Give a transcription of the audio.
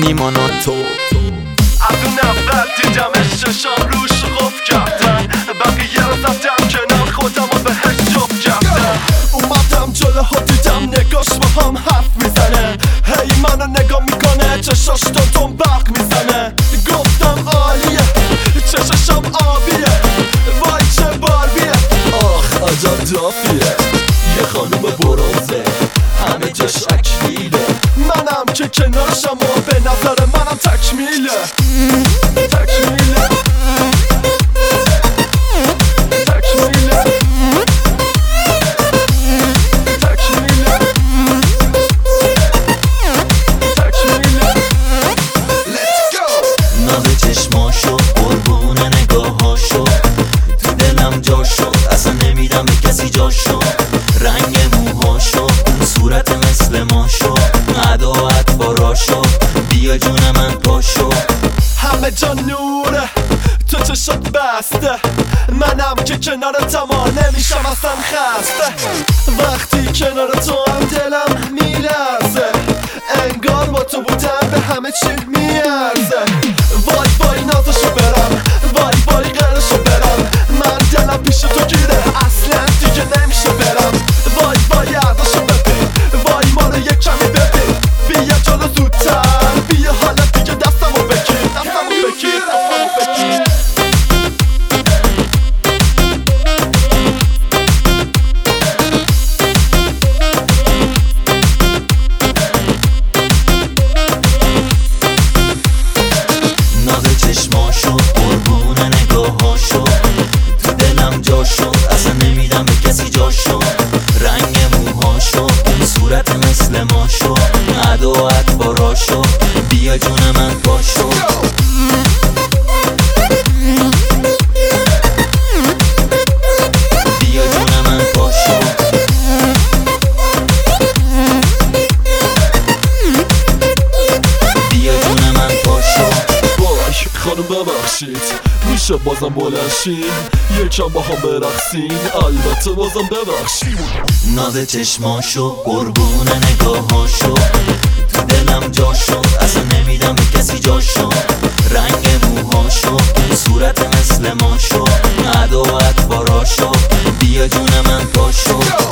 نیمانا تو از اون اول دیدمش چشام روش قفل کردن بقیه رو زدم کنار خودم رو بهش جفت کردم اومدم جلوها دیدم نگاش با هم حرف میزنه هی منو نگاه میکنه چشاش تون برق میزنه گفتم عالیه چشاشم آبیه وای چه باربیه آخ عجب دافیه یه خانوم برونزه همه جاش اکلیله منم که کنارشم و به نظر منم تکمیله تکمیله تکمیله تکمیله تکمیله Let's go ناز چشماشو قربون نگاهاشو تو دلم جاشو اصلا نمیدم به کسی جاشو رنگ موهاشو اون صورت مثل ماشو ادا و اطواراشو بیا جون من پاشو همه جا نوره تو چشات بسته منم که کنارتم نمیشم اصلا خسته وقتی کنار تو هم دلم میلرزه انگار با تو بودم به همه چی میارزه وای وای نازشو برم وای وای غیرشو برم من دلم پیش تو گیره اصلا دیگه نمیشه برم وای وای عرضشو ببین وای ما رو یک کمی ببین بیا جلو زودتر بیا حالا دیگه دستمو بگیر دستمو بگیر دستمو بگیر ناز چشماشو قربون نگاهاشو تو دلم جاشو اصلا نمیدم به کسی جاشو رنگ موهاشو اون صورت مثل ماشو ادا و اطواراشو بیا جون من پاشو بیا جون من پاشو بیا جون من پاشو وای خانم ببخشید میشه بازم بلنشین یکم با هم برقصین البته بازم ببخشید ناز چشماشو قربون نگاهاشو تو دلم جاشو اصلا نمیدم به کسی جاشو رنگ موهاشو اون صورت مثل ماشو ادا و اطواراشو بیا جون من پاشو